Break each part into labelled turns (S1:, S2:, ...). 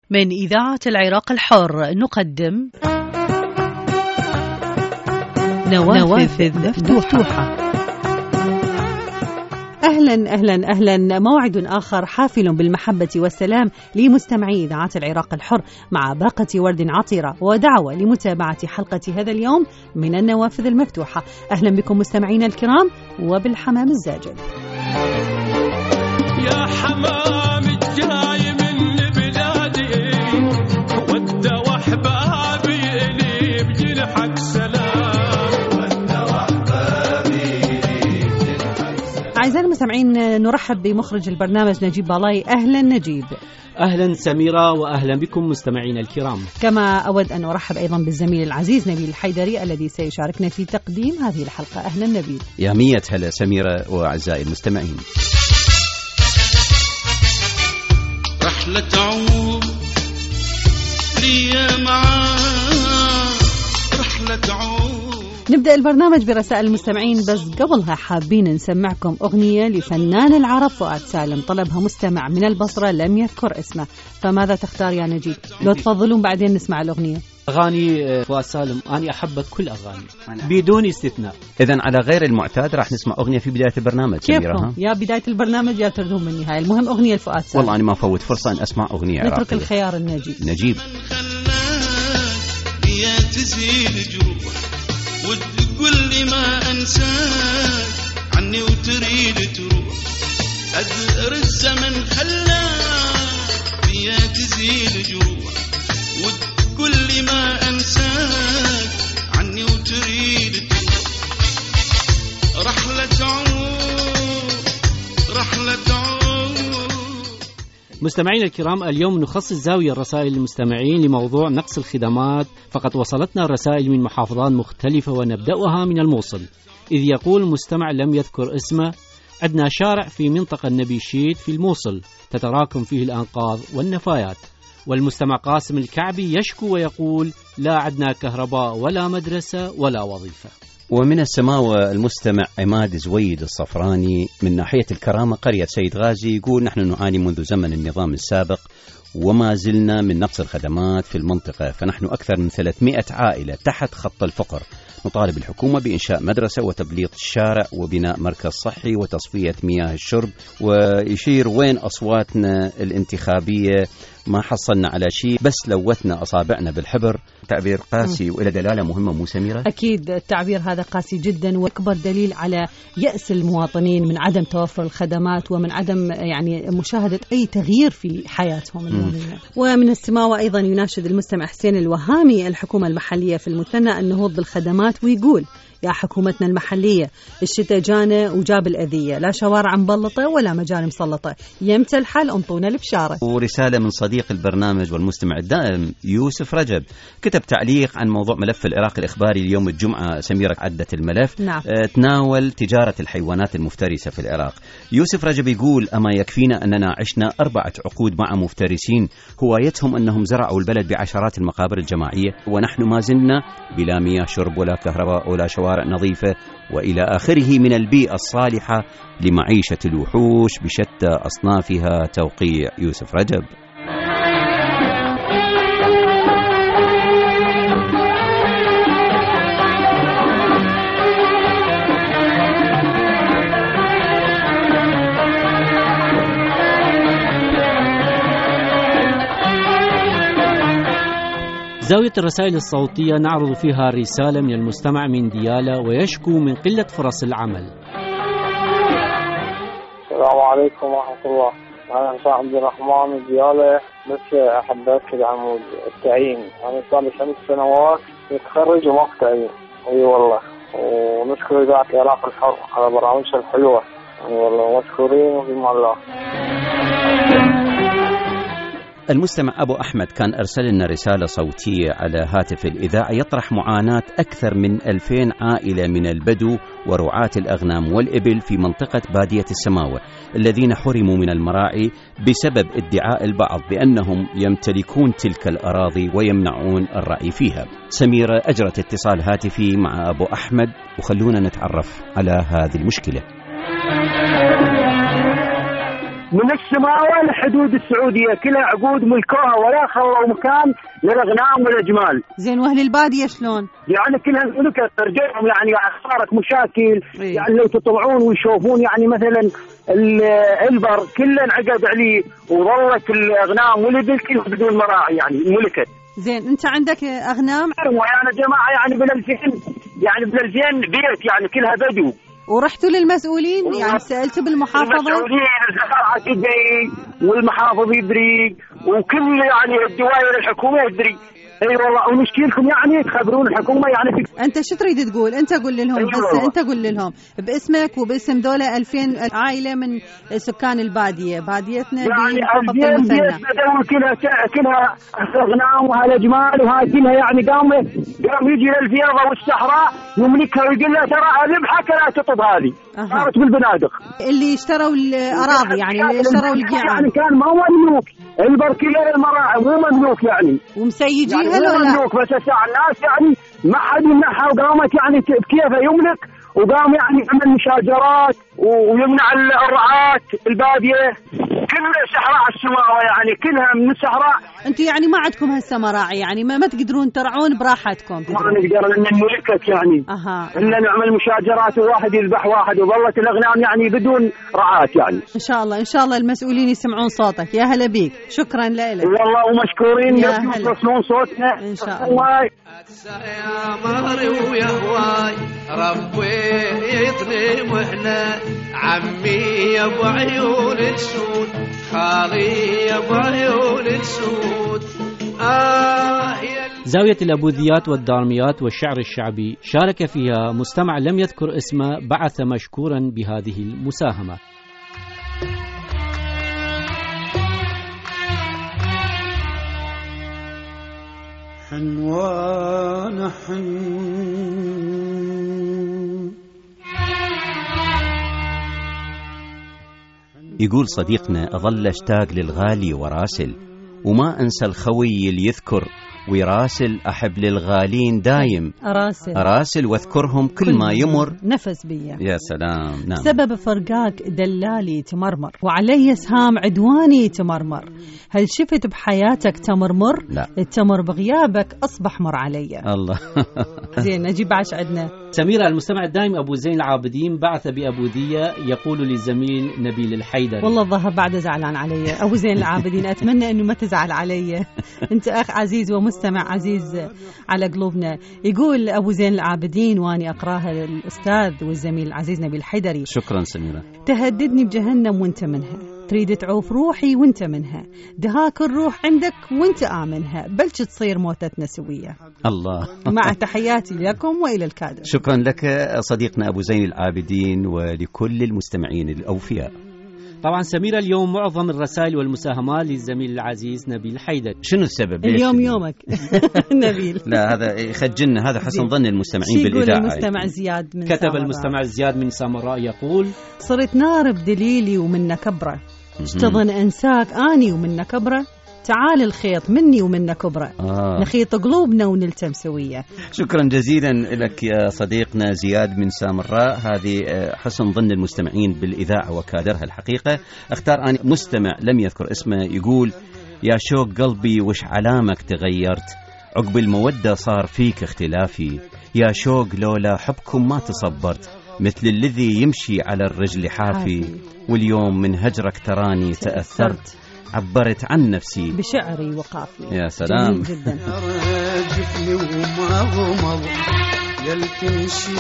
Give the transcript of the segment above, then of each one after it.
S1: من إذاعة العراق الحر نقدم نوافذ مفتوحة. أهلا أهلا أهلا، موعد آخر حافل بالمحبة والسلام لمستمعي إذاعة العراق الحر مع باقة ورد عطرة ودعوة لمتابعة حلقة هذا اليوم من النوافذ المفتوحة. أهلا بكم مستمعينا الكرام وبالحمام الزاجل.
S2: يا حمام الجاي من بلادي ود وحبابي لي بجنحك سلام.
S1: أعزائي المستمعين، نرحب بمخرج البرنامج نجيب بالاي. أهلا نجيب.
S3: أهلا سميرة وأهلا بكم مستمعينا الكرام.
S1: كما أود أن أرحب أيضا بالزميل العزيز نبيل الحيدري الذي سيشاركنا في تقديم هذه الحلقة. أهلا نبيل.
S4: يا مية هلا سميرة وأعزائي المستمعين.
S2: رحلة عمر لي معاك، رحلة عمر.
S1: نبدأ البرنامج برسائل المستمعين، بس قبلها حابين نسمعكم أغنية لفنان العرب فؤاد سالم، طلبها مستمع من البصرة لم يذكر اسمه، فماذا تختار يا نجيب؟ لو تفضلون بعدين نسمع الأغنية.
S3: أغاني فؤاد سالم أنا أحبك كل أغاني بدون استثناء.
S4: إذن على غير المعتاد راح نسمع أغنية في بداية البرنامج.
S1: كيفكم؟ يا بداية البرنامج يا تردون بالنهاية. المهم أغنية لفؤاد سالم.
S4: والله أنا ما فوت فرصة أن أسمع أغنية عراقية.
S1: نترك الخيار النجيب.
S2: يا تزيل جروح وتقول لي ما أنساك عني وتريد تروح، أدر الزمن خلاك يا تزيل جروح وتقول لي ما أنساك عني وتريد تروح. رحلة عمر رحلة عمر.
S3: مستمعينا الكرام، اليوم نخصص زاوية الرسائل للمستمعين لموضوع نقص الخدمات، فقد وصلتنا الرسائل من محافظات مختلفة ونبدأها من الموصل. إذ يقول المستمع لم يذكر اسمه: عندنا شارع في منطقة النبيشيت في الموصل تتراكم فيه الأنقاض والنفايات. والمستمع قاسم الكعبي يشكو ويقول: لا عندنا كهرباء ولا مدرسة ولا وظيفة.
S4: ومن السماوة المستمع عماد زويد الصفراني من ناحية الكرامة قرية سيد غازي يقول: نحن نعاني منذ زمن النظام السابق وما زلنا من نقص الخدمات في المنطقة، فنحن أكثر من 300 عائلة تحت خط الفقر. نطالب الحكومة بإنشاء مدرسة وتبليط الشارع وبناء مركز صحي وتصفية مياه الشرب. ويشير: وين أصواتنا الانتخابية؟ ما حصلنا على شيء، بس لوثنا أصابعنا بالحبر. تعبير قاسي وإلى دلالة مهمة مو سميرة؟
S1: أكيد التعبير هذا قاسي جدا، وأكبر دليل على يأس المواطنين من عدم توفر الخدمات ومن عدم مشاهدة أي تغيير في حياتهم اليومية. ومن السماوة أيضا يناشد المستمع حسين الوهامي الحكومة المحلية في المثنى النهوض بالخدمات، ويقول: يا حكومتنا المحلية، الشتاء جانا وجاب الأذية، لا شوارع مبلطة ولا مجاري مسلطة، يمتى الحل انطونا البشارة.
S4: ورسالة من صديق البرنامج والمستمع الدائم يوسف رجب، كتب تعليق عن موضوع ملف العراق الإخباري اليوم الجمعة. سميرة عدت الملف.
S1: نعم.
S4: تناول تجارة الحيوانات المفترسة في العراق. يوسف رجب يقول: أما يكفينا أننا عشنا 4 عقود مع مفترسين هوايتهم أنهم زرعوا البلد بعشرات المقابر الجماعية، ونحن ما زلنا بلا مياه شرب ولا كهرباء ولا شوارع نظيفة وإلى آخره من البيئة الصالحة لمعيشة الوحوش بشتى أصنافها. توقيع يوسف رجب.
S3: زاوية الرسائل الصوتية نعرض فيها رسالة من المستمع من ديالى ويشكو من قلة فرص العمل.
S5: السلام عليكم ورحمة الله. أنا حسام عبد الرحمن من ديالى، بس أحب أكد عن التعيين. أنا صار لي 5 سنوات متخرج وما تعيين. أي والله، ونشكر إذاعة العراق الحر على برامجها الحلوة. أي والله مشكورين وبما الله.
S4: المستمع أبو أحمد كان أرسل لنا رسالة صوتية على هاتف الإذاعة يطرح معاناة أكثر من 2000 عائلة من البدو ورعاة الأغنام والإبل في منطقة بادية السماوة الذين حرموا من المراعي بسبب ادعاء البعض بأنهم يمتلكون تلك الأراضي ويمنعون الرعي فيها. سميرة أجرت اتصال هاتفي مع أبو أحمد وخلونا نتعرف على هذه المشكلة.
S6: من السماوة لحدود السعودية كلها عقود ملكوها ولا خلوا مكان للأغنام والأجمال.
S1: زين واهل البادية شلون؟
S6: يعني كلها ملكت ترجعهم يعني صارت مشاكل. يعني لو تطلعون ويشوفون يعني مثلا البر كله انعقد عليه وظلت الأغنام والإبل كلها بدون مراعي يعني ملكت.
S1: زين انت عندك أغنام؟
S6: ويانا جماعة يعني بال2000 بيت يعني كلها بدو.
S1: ورحتوا للمسؤولين يعني سألتوا بالمحافظة؟
S6: المسؤولين الزراعة تدري والمحافظ يدري وكل يعني الدوائر الحكومية يدري. اي والله ونشكيلكم يعني تخبرون الحكومة يعني
S1: انت شو تريد تقول؟ انت قول لهم بس انت قول لهم باسمك وباسم دولة 2000 عائلة من سكان البادية باديتنا
S6: يعني 2000 بيت بدو كلها أغنام وهالأجمال وهاي كلها يعني قام يجي للفيضة والصحراء يملكها ويقول له ترى ذبحك لا تطب هذه صارت بالبنادق.
S1: اللي اشتروا الأراضي يعني اللي اشتروا القيعان
S6: يعني كان ما هو مملوك البركية المراعي مو مملوك يعني
S1: ومسيجين
S6: يعني مو مملوك بس الساعة الناس يعني ما حد يمنعها وقامت يعني كيف يملك وقام يعني يعمل مشاجرات ويمنع الرعاة البادية كل صحراء السماوة يعني كلها من الصحراء.
S1: انتم يعني ما عندكم هسه مراعي يعني ما تقدرون ترعون براحتكم؟
S6: ما نقدر لان ملكت يعني الا نعمل مشاجرات وواحد يذبح واحد وظلت الاغنام يعني بدون رعاة يعني.
S1: ان شاء الله المسؤولين يسمعون صوتك. يا هلا بيك شكرا لك
S6: والله ومشكورين يسمعون صوتنا
S1: ان شاء الله.
S2: يا مهري ويا هواي ربي يطري محنا عمي يا ابو عيون السود خالي يا ابو عيون السود.
S3: زاوية الأبوذيات والدارميات والشعر الشعبي شارك فيها مستمع لم يذكر اسمه بعث مشكورا بهذه المساهمة.
S2: حنوان
S4: يقول صديقنا أظل أشتاق للغالي وراسل وما أنسى الخوي اللي يذكر ويراسل أحب للغالين دايم أراسل واذكرهم كل ما يمر
S1: نفس بيا.
S4: يا سلام. نعم.
S1: سبب فرقاك دلالي تمرمر وعلي سهام عدواني تمرمر. هل شفت بحياتك تمرمر؟
S4: لا.
S1: التمر بغيابك أصبح مر علي.
S4: الله.
S1: زين نجيب عش عدنا.
S3: سميرة المستمع الدائم أبو زين العابدين بعث بأبوذية يقول للزميل نبيل الحيدري.
S1: والله الظهر بعد زعلان علي أبو زين العابدين أتمنى أنه ما تزعل علي أنت أخ عزيز ومستمع عزيز على قلوبنا. يقول أبو زين العابدين واني أقراها للأستاذ والزميل العزيز نبيل الحيدري.
S4: شكرا سميرة.
S1: تهددني بجهنم وانت منها تريد تعوف روحي وانت منها دهاك الروح عندك وانت آمنها بلش تصير موتتنا سوية.
S4: الله.
S1: مع تحياتي لكم وإلى الكادر.
S4: شكرا لك صديقنا أبو زين العابدين ولكل المستمعين الأوفياء.
S3: طبعا سميرة اليوم معظم الرسائل والمساهمات للزميل العزيز نبيل الحيدري.
S4: شنو السبب؟
S1: اليوم يومك نبيل.
S4: لا هذا يخجلنا هذا حسن ظن المستمعين بالإذاعة.
S1: المستمع زياد من
S3: كتب المستمع زياد من سامراء يقول
S1: صرت نار بدليلي ومن كبرة اشتظن أنساك آني ومن كبرة تعال الخيط مني ومن كبرة نخيط قلوبنا ونلتم سوية.
S4: شكرا جزيلا لك يا صديقنا زياد من سامراء. هذه حسن ظن المستمعين بالإذاعة وكادرها الحقيقة. اختار أنا مستمع لم يذكر اسمه يقول يا شوق قلبي وش علامك تغيرت عقب المودة صار فيك اختلافي يا شوق لولا حبكم ما تصبرت مثل الذي يمشي على الرجل حافي واليوم من هجرك تراني تأثرت عبرت عن نفسي
S1: بشعري وقافي.
S4: يا سلام.
S1: جميل جدا.
S2: رجفني وما غمض يلتمشي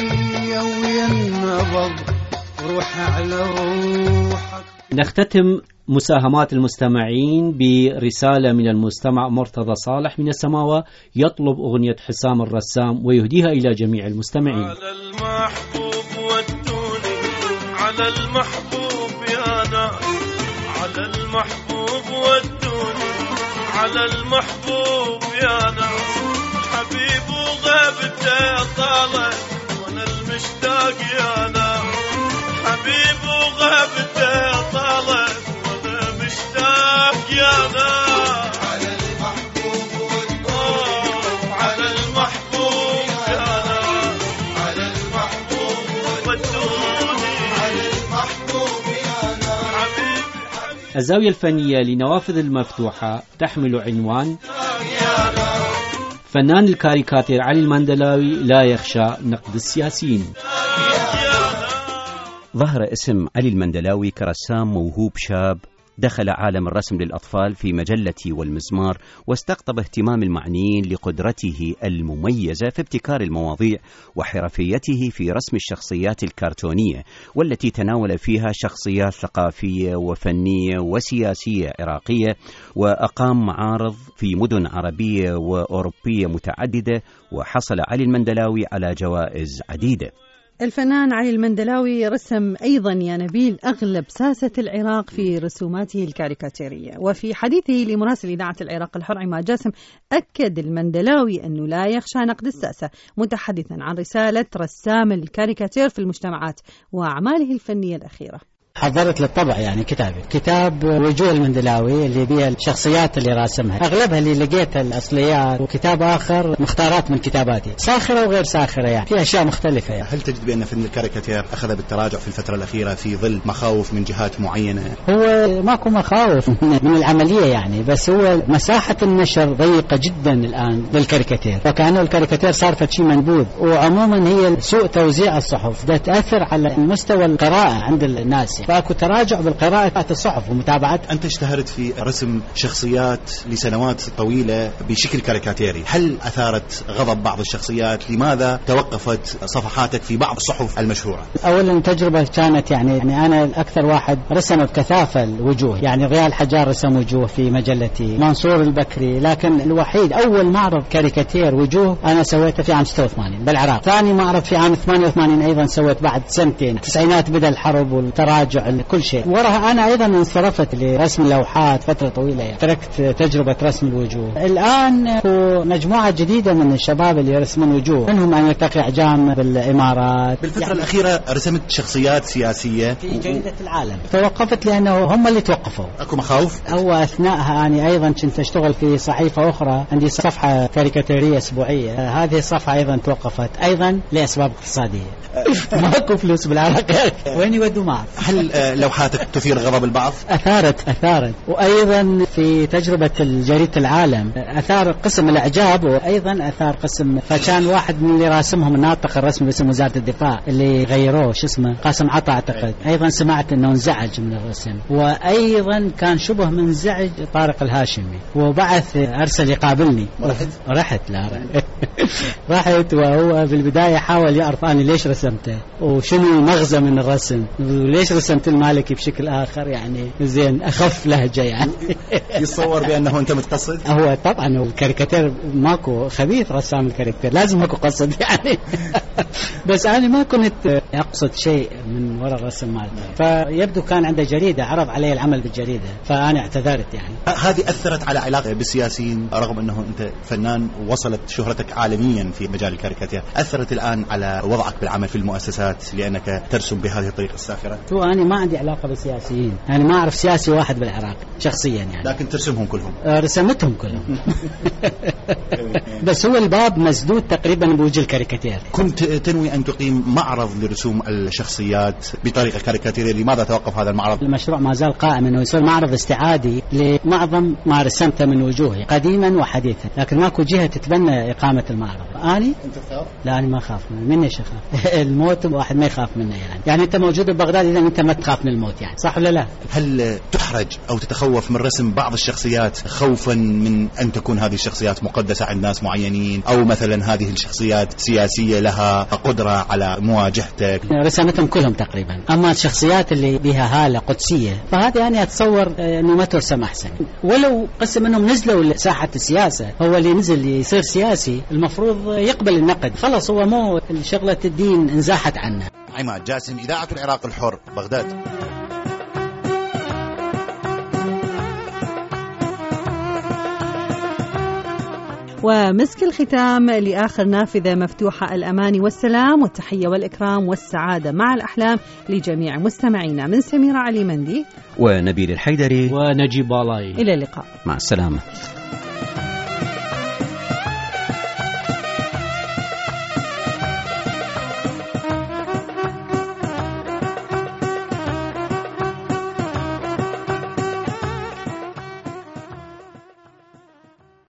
S2: وينبض روح على روحك.
S3: نختتم مساهمات المستمعين برسالة من المستمع مرتضى صالح من السماوة يطلب أغنية حسام الرسام ويهديها إلى جميع المستمعين.
S2: على المحبوب ودوني على المحبوب يا ناس على المحبوب ودوني على المحبوب يا ناس حبيب وغابته طالت وانا المشتاق يا ناس حبيب وغابته طالت وانا مشتاق يا ناس على المحبوب ودوني على المحبوب يا ناس على المحبوب ودوني على المحبوب يا ناس
S3: الزاوية الفنية لنوافذ المفتوحة تحمل عنوان فنان الكاريكاتير علي المندلاوي لا يخشى نقد السياسيين.
S4: ظهر اسم علي المندلاوي كرسام موهوب شاب دخل عالم الرسم للأطفال في مجلة والمزمار، واستقطب اهتمام المعنيين لقدرته المميزة في ابتكار المواضيع وحرفيته في رسم الشخصيات الكرتونية، والتي تناول فيها شخصيات ثقافية وفنية وسياسية عراقية، وأقام معارض في مدن عربية وأوروبية متعددة، وحصل علي المندلاوي على جوائز عديدة.
S1: الفنان علي المندلاوي رسم أيضا يا نبيل أغلب ساسة العراق في رسوماته الكاريكاتيرية. وفي حديثه لمراسل إذاعة العراق الحر عماد جاسم أكد المندلاوي أنه لا يخشى نقد الساسة، متحدثا عن رسالة رسام الكاريكاتير في المجتمعات وأعماله الفنية الأخيرة.
S7: حضرت للطبع يعني كتاب وجوه المندلاوي اللي بيها الشخصيات اللي راسمها، أغلبها اللي لقيتها الأصليات، وكتاب آخر مختارات من كتاباتي ساخرة وغير ساخرة، يعني في أشياء مختلفة يعني.
S8: هل تجد بأن فن الكاريكاتير أخذ بالتراجع في الفترة الأخيرة في ظل مخاوف من جهات معينة؟
S7: هو ماكو مخاوف من العملية يعني، بس هو مساحة النشر ضيقة جدا الآن للكاريكاتير، وكأنه الكاريكاتير صار شيء منبوذ، وعموما هي سوء توزيع الصحف ده تأثر على مستوى القراءة عند الناس، فاكو تراجع بالقراءة الصحف ومتابعتها.
S8: أنت اشتهرت في رسم شخصيات لسنوات طويلة بشكل كاريكاتيري، هل أثارت غضب بعض الشخصيات؟ لماذا توقفت صفحاتك في بعض الصحف المشهورة؟
S7: أولا تجربة كانت يعني أنا أكثر واحد رسم بكثافة الوجوه، يعني ريال حجار رسم وجوه في مجلتي، منصور البكري، لكن الوحيد أول معرض كاريكاتير وجوه أنا سويته في عام 86 بالعراق. ثاني معرض في عام 88 أيضا سويت بعد سنتين، التسعينات بدأ الحرب والتراجع كل شيء. وراها أنا أيضا انصرفت لرسم لوحات فترة طويلة يعني. تركت تجربة رسم الوجوه. الآن هو مجموعة جديدة من الشباب اللي يرسمون وجوه، منهم أن يلتقي أعجام بالإمارات.
S8: بالفترة يعني الأخيرة رسمت شخصيات سياسية
S7: في جريدة العالم، توقفت لأنه هم اللي توقفوا.
S8: أكو مخاوف؟
S7: هو أثناءها أنا أيضا كنت أشتغل في صحيفة أخرى، عندي صفحة كاريكاتيرية أسبوعية، هذه الصفحة أيضا توقفت أيضا لأسباب اقتصادية. ماكو فلوس بالعراق وين يودوا معه.
S8: هل لوحاتك تثير غضب البعض؟
S7: أثارت وأيضا في تجربة جريدة العالم أثار قسم الإعجاب، وأيضا أثار قسم، فكان واحد من اللي راسمهم الناطق الرسمي باسم وزارة الدفاع اللي غيروه شو اسمه قاسم عطا أعتقد، أيضا سمعت أنه انزعج من الرسم، وأيضا كان شبه منزعج طارق الهاشمي وبعث أرسل يقابلني. رحت رحت وهو في البداية حاول يعرف أنا ليش رسمته وشنو المغزى من الرسم وليش رسمت المالكي بشكل آخر، يعني زين أخف لهجة يعني.
S8: يتصور بأنه أنت متقصد؟
S7: هو طبعا الكاريكاتير ماكو خبيث رسام الكاريكاتير، لازم ماكو قصد يعني. بس أنا ما كنت أقصد شيء من وراء الرسم مالته، فيبدو كان عنده جريدة عرض علي العمل بالجريدة فأنا اعتذرت يعني.
S8: هذه أثرت على علاقة بالسياسيين رغم أنه أنت فنان وصلت شهرتك عالميا في مجال الكاريكاتير، أثرت الآن على وضعك بالعمل في المؤسسات لأنك ترسم بهذه الطريقة الساخرة؟
S7: أنا ما عندي علاقة بالسياسيين، أنا ما أعرف سياسي واحد بالعراق شخصيا يعني.
S8: لكن ترسمهم كلهم؟
S7: رسمتهم كلهم. بس هو الباب مسدود تقريبا بوجه الكاريكاتير.
S8: كنت تنوي أن تقيم معرض لرسوم الشخصيات بطريقة كاريكاتيرية، لماذا توقف هذا المعرض؟
S7: المشروع ما زال قائم أنه يصير معرض استعادي لمعظم ما رسمته من وجوهي قديما وحديثا، لكن ماكو جهة تتبنى إقامة المعرض. أنت تخاف؟ لا أنا ما أخاف مني شيء خاف. الموت واحد ما يخاف منه يعني أنت موجود ببغداد إذا أنت ما تخاف من الموت يعني، صح ولا لا؟
S8: هل تحرج أو تتخوف من رسم بعض الشخصيات خوفا من أن تكون هذه الشخصيات مقدسة عند ناس معينين، أو مثلا هذه الشخصيات سياسية لها قدرة على مواجهتك؟
S7: رسمتهم كلهم تقريبا، أما الشخصيات اللي بها هالة قدسية فهذه أنا أتصور أنه ما ترسم أحسن، ولو قسم منهم نزلوا لساحة السياسة، هو اللي نزل يصير سياسي المفروض يقبل النقد، خلاص هو مو شغلة الدين انزاحت عنه.
S8: عماد جاسم، إذاعة العراق الحر، بغداد.
S1: ومسك الختام لآخر نافذة مفتوحة، الأمان والسلام والتحية والإكرام والسعادة مع الأحلام لجميع مستمعينا، من سميرة علي مندي
S4: ونبيل الحيدري
S3: ونجيب بالاي.
S1: إلى اللقاء،
S4: مع السلامة.